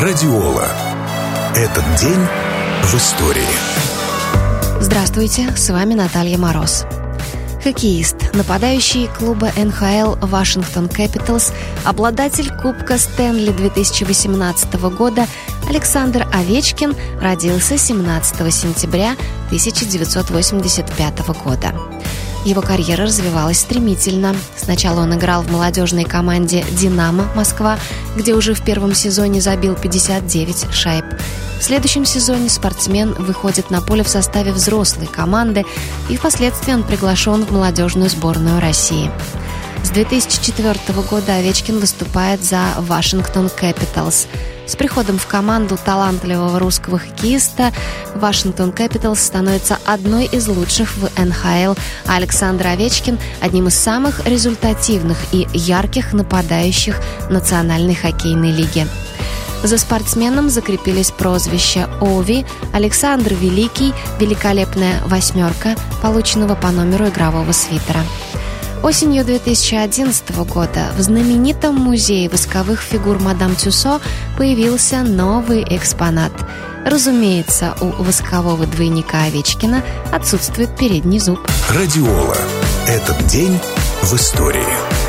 Радиола. Этот день в истории. Здравствуйте, с вами Наталья Мороз. Хоккеист, нападающий клуба НХЛ Вашингтон Кэпиталс, обладатель Кубка Стэнли 2018 года Александр Овечкин родился 17 сентября 1985 года. Его карьера развивалась стремительно. Сначала он играл в молодежной команде «Динамо» Москва, где уже в первом сезоне забил 59 шайб. В следующем сезоне спортсмен выходит на поле в составе взрослой команды, и впоследствии он приглашен в молодежную сборную России. С 2004 года Овечкин выступает за Вашингтон Кэпиталс. С приходом в команду талантливого русского хоккеиста Вашингтон Кэпиталс становится одной из лучших в НХЛ, а Александр Овечкин – одним из самых результативных и ярких нападающих Национальной хоккейной лиги. За спортсменом закрепились прозвища Ови, Александр Великий, великолепная восьмерка, полученного по номеру игрового свитера. Осенью 2011 года в знаменитом музее восковых фигур мадам Тюссо появился новый экспонат. Разумеется, у воскового двойника Овечкина отсутствует передний зуб. Радиола. Этот день в истории.